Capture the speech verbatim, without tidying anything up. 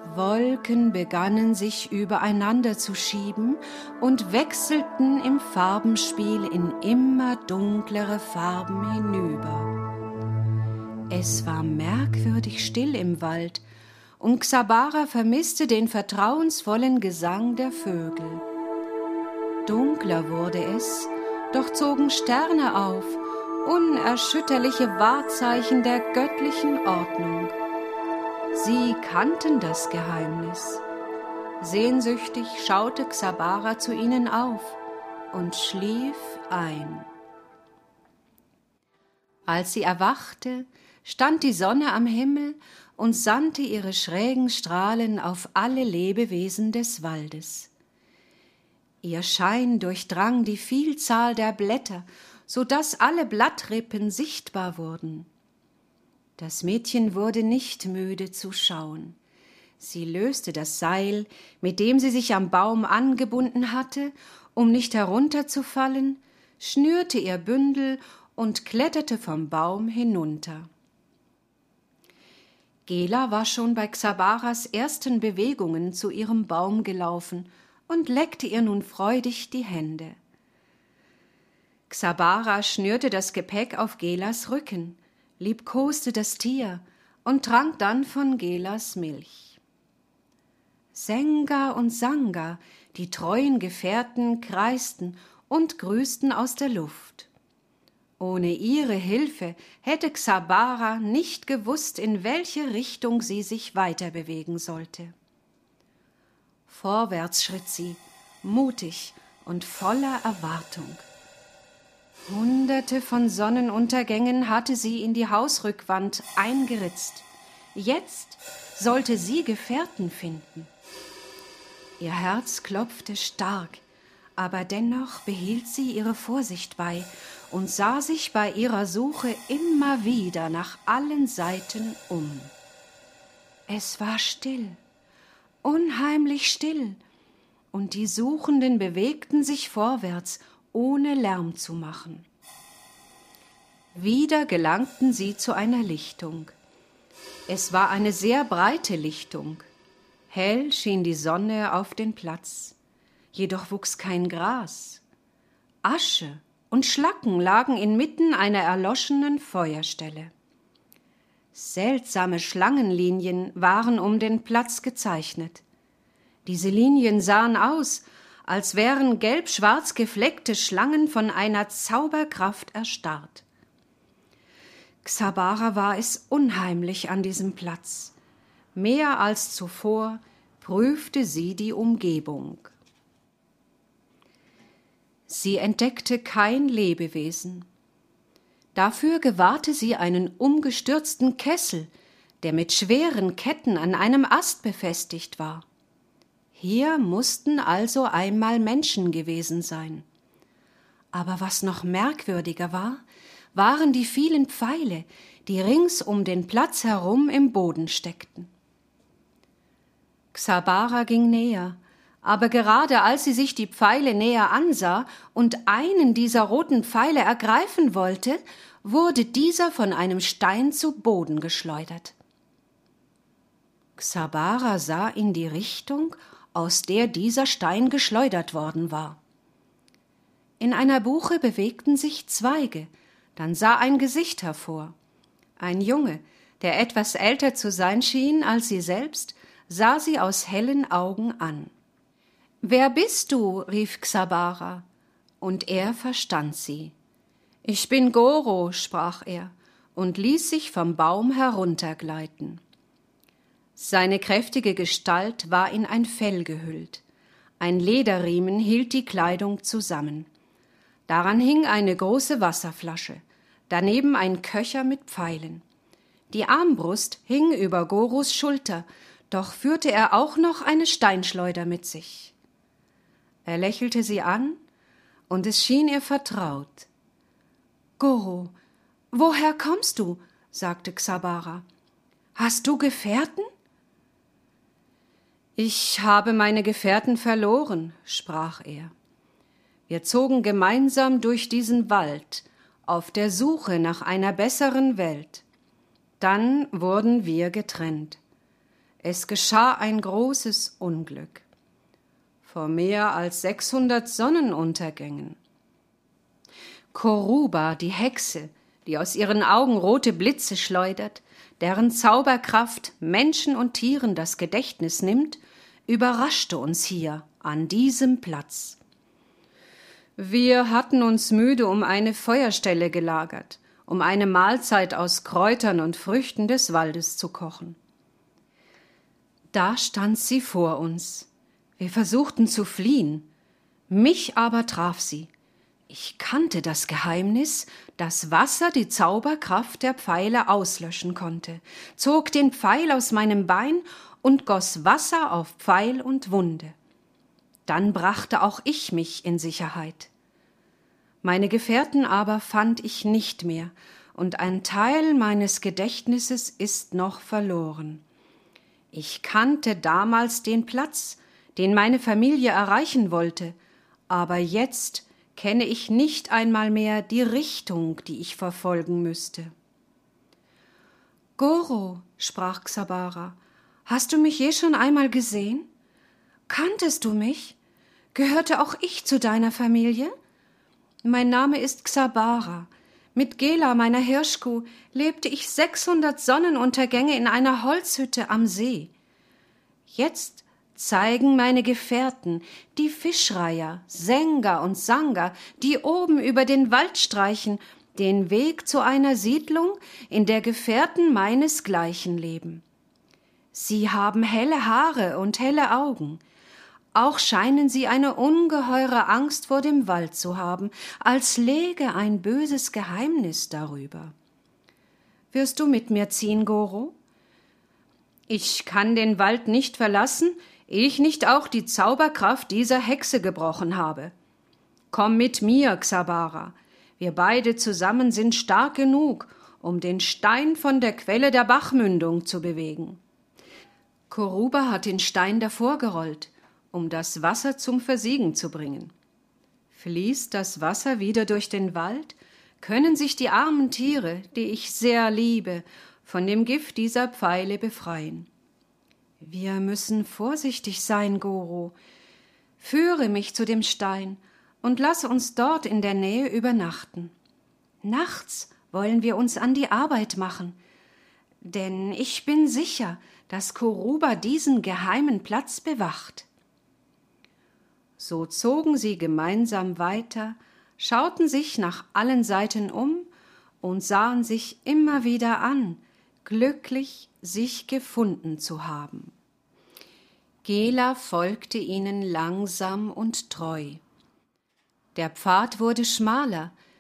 Wolken begannen sich übereinander zu schieben und wechselten im Farbenspiel in immer dunklere Farben hinüber. Es war merkwürdig still im Wald, und Xabara vermisste den vertrauensvollen Gesang der Vögel. Dunkler wurde es, doch zogen Sterne auf, unerschütterliche Wahrzeichen der göttlichen Ordnung. Sie kannten das Geheimnis. Sehnsüchtig schaute Xabara zu ihnen auf und schlief ein. Als sie erwachte, stand die Sonne am Himmel und sandte ihre schrägen Strahlen auf alle Lebewesen des Waldes. Ihr Schein durchdrang die Vielzahl der Blätter, so dass alle Blattrippen sichtbar wurden. Das Mädchen wurde nicht müde zu schauen. Sie löste das Seil, mit dem sie sich am Baum angebunden hatte, um nicht herunterzufallen, schnürte ihr Bündel und kletterte vom Baum hinunter. Gela war schon bei Xabaras ersten Bewegungen zu ihrem Baum gelaufen und leckte ihr nun freudig die Hände. Xabara schnürte das Gepäck auf Gelas Rücken, liebkoste das Tier und trank dann von Gelas Milch. Senga und Sanga, die treuen Gefährten, kreisten und grüßten aus der Luft. Ohne ihre Hilfe hätte Xabara nicht gewusst, in welche Richtung sie sich weiterbewegen sollte. Vorwärts schritt sie, mutig und voller Erwartung. Hunderte von Sonnenuntergängen hatte sie in die Hausrückwand eingeritzt. Jetzt sollte sie Gefährten finden. Ihr Herz klopfte stark, aber dennoch behielt sie ihre Vorsicht bei und sah sich bei ihrer Suche immer wieder nach allen Seiten um. Es war still, unheimlich still, und die Suchenden bewegten sich vorwärts, ohne Lärm zu machen. Wieder gelangten sie zu einer Lichtung. Es war eine sehr breite Lichtung. Hell schien die Sonne auf den Platz, jedoch wuchs kein Gras. Asche und Schlacken lagen inmitten einer erloschenen Feuerstelle. Seltsame Schlangenlinien waren um den Platz gezeichnet. Diese Linien sahen aus, als wären gelb-schwarz gefleckte Schlangen von einer Zauberkraft erstarrt. Xabara war es unheimlich an diesem Platz. Mehr als zuvor prüfte sie die Umgebung. Sie entdeckte kein Lebewesen. Dafür gewahrte sie einen umgestürzten Kessel, der mit schweren Ketten an einem Ast befestigt war. Hier mussten also einmal Menschen gewesen sein. Aber was noch merkwürdiger war, waren die vielen Pfeile, die rings um den Platz herum im Boden steckten. Xabara ging näher, aber gerade als sie sich die Pfeile näher ansah und einen dieser roten Pfeile ergreifen wollte, wurde dieser von einem Stein zu Boden geschleudert. Xabara sah in die Richtung, aus der dieser Stein geschleudert worden war. In einer Buche bewegten sich Zweige, dann sah ein Gesicht hervor. Ein Junge, der etwas älter zu sein schien als sie selbst, sah sie aus hellen Augen an. »Wer bist du?« rief Xabara, und er verstand sie. »Ich bin Goro«, sprach er und ließ sich vom Baum heruntergleiten. Seine kräftige Gestalt war in ein Fell gehüllt. Ein Lederriemen hielt die Kleidung zusammen. Daran hing eine große Wasserflasche, daneben ein Köcher mit Pfeilen. Die Armbrust hing über Goros Schulter, doch führte er auch noch eine Steinschleuder mit sich. Er lächelte sie an, und es schien ihr vertraut. »Goro, woher kommst du?« sagte Xabara. »Hast du Gefährten?« »Ich habe meine Gefährten verloren«, sprach er. »Wir zogen gemeinsam durch diesen Wald, auf der Suche nach einer besseren Welt. Dann wurden wir getrennt. Es geschah ein großes Unglück. Vor mehr als sechshundert Sonnenuntergängen. Koruba, die Hexe, die aus ihren Augen rote Blitze schleudert, deren Zauberkraft Menschen und Tieren das Gedächtnis nimmt, überraschte uns hier an diesem Platz. Wir hatten uns müde um eine Feuerstelle gelagert, um eine Mahlzeit aus Kräutern und Früchten des Waldes zu kochen. Da stand sie vor uns. Wir versuchten zu fliehen. Mich aber traf sie. Ich kannte das Geheimnis, dass Wasser die Zauberkraft der Pfeile auslöschen konnte, zog den Pfeil aus meinem Bein und goss Wasser auf Pfeil und Wunde. Dann brachte auch ich mich in Sicherheit. Meine Gefährten aber fand ich nicht mehr, und ein Teil meines Gedächtnisses ist noch verloren. Ich kannte damals den Platz, den meine Familie erreichen wollte, aber jetzt kenne ich nicht einmal mehr die Richtung, die ich verfolgen müsste. »Goro«, sprach Xabara, »hast du mich je schon einmal gesehen? Kanntest du mich? Gehörte auch ich zu deiner Familie? Mein Name ist Xabara. Mit Gela, meiner Hirschkuh, lebte ich sechshundert Sonnenuntergänge in einer Holzhütte am See. Jetzt zeigen meine Gefährten, die Fischreiher, Sänger und Sanger, die oben über den Wald streichen, den Weg zu einer Siedlung, in der Gefährten meinesgleichen leben. Sie haben helle Haare und helle Augen. Auch scheinen sie eine ungeheure Angst vor dem Wald zu haben, als läge ein böses Geheimnis darüber. Wirst du mit mir ziehen, Goro? Ich kann den Wald nicht verlassen, ehe ich nicht auch die Zauberkraft dieser Hexe gebrochen habe. Komm mit mir, Xabara. Wir beide zusammen sind stark genug, um den Stein von der Quelle der Bachmündung zu bewegen. Koruba hat den Stein davor gerollt, um das Wasser zum Versiegen zu bringen. Fließt das Wasser wieder durch den Wald, können sich die armen Tiere, die ich sehr liebe, von dem Gift dieser Pfeile befreien. Wir müssen vorsichtig sein, Goro. Führe mich zu dem Stein und lass uns dort in der Nähe übernachten. Nachts wollen wir uns an die Arbeit machen, denn ich bin sicher, dass Koruba diesen geheimen Platz bewacht. So zogen sie gemeinsam weiter, schauten sich nach allen Seiten um und sahen sich immer wieder an, glücklich, sich gefunden zu haben. Gela folgte ihnen langsam und treu. Der Pfad wurde schmaler,